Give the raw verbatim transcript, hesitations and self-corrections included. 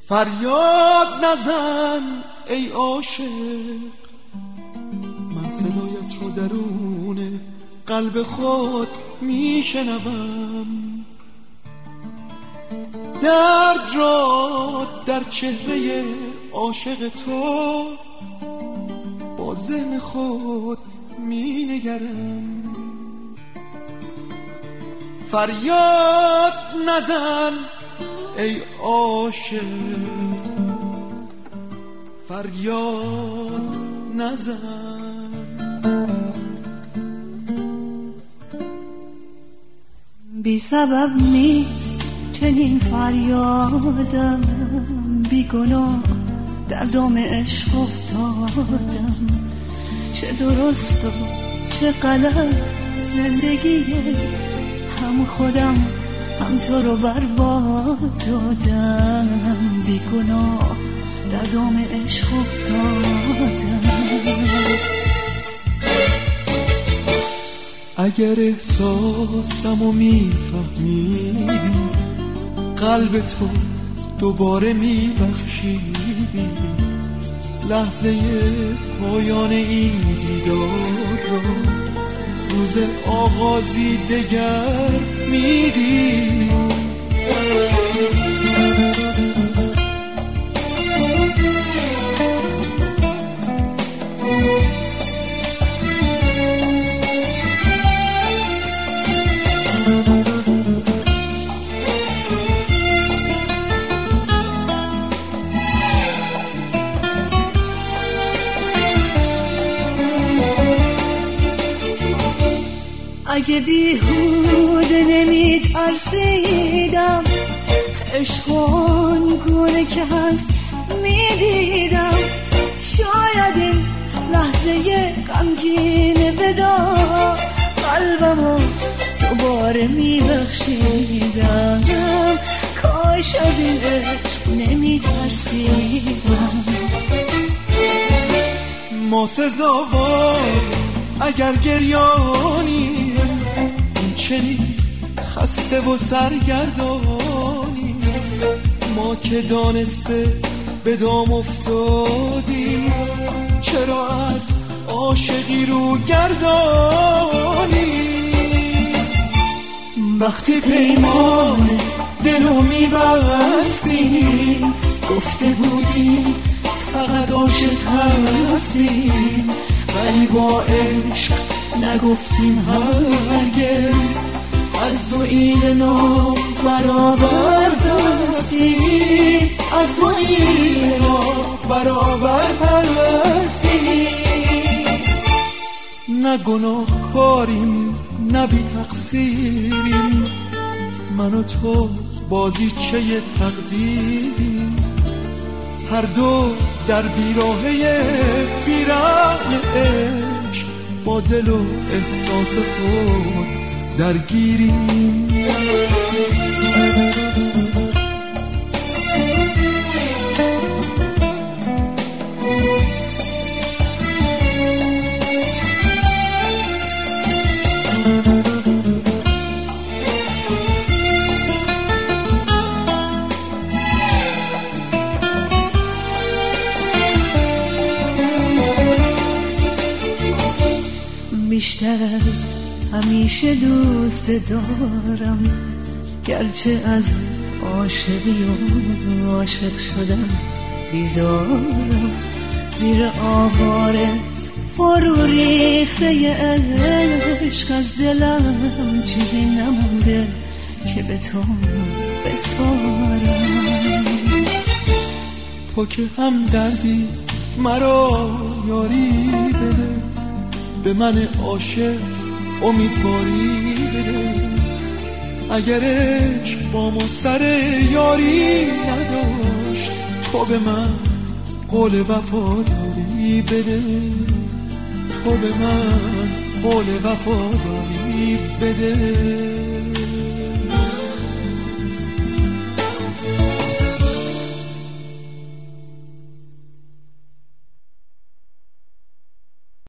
فریاد نزن ای عاشق، من صدایت رو درون قلب خود میشنوم. درد را در چهره عاشق تو با ذهن خود می نگرم. فریاد نزن ای عاشق، فریاد نزن. بی سبب نیست چنین فریادم، بی گناه در دام عشق افتادم. چه درست و چه غلط زندگیه، هم خودم هم تو رو برباد دادم. بی گناه در دام عشق افتادم. اگر احساسمو میفهمیدی، قلب تو دوباره میبخشیدی. لحظه پایان این دیدار را روز آغازی دگر میدی. اگه بیهوده نمیترسیدم، عشق آنگونه که هست میدیدم. شاید این لحظه غمگین ودا قلبمو دوباره میبخشیدم. کاش از این عشق نمیترسیدم. ما سزاوار اگر گریانی، چنین خسته و سرگردانی. ما که دانسته به دام افتادیم، چرا از عاشقی رو گردانی. وقتی پیمان دلو میبستیم، گفته بودیم فقط عاشق هستیم، ولی با عشق نگفتیم هرگز از تو این نوع برابر هستیم. از تو این نوع برابر هستیم. نه گناه کاریم نه بی تقصیریم، من و تو بازیچه تقدیریم. هر دو در بیراهه بیرحم عشق با دل و احساس خود درگیریم. بیشتر از همیشه دوست دارم، گرچه از عاشقی و عاشق شدم بیزارم. زیر آواره فرو ریخته عشق از دلم چیزی نمونده که به تو بسپارم. تو که هم دردی مرا یاری بده، به من عاشق امیدواری بده. اگر عشق با ما سر یاری نداشت، تو به من قول وفاداری بده. تو به من قول وفاداری بده.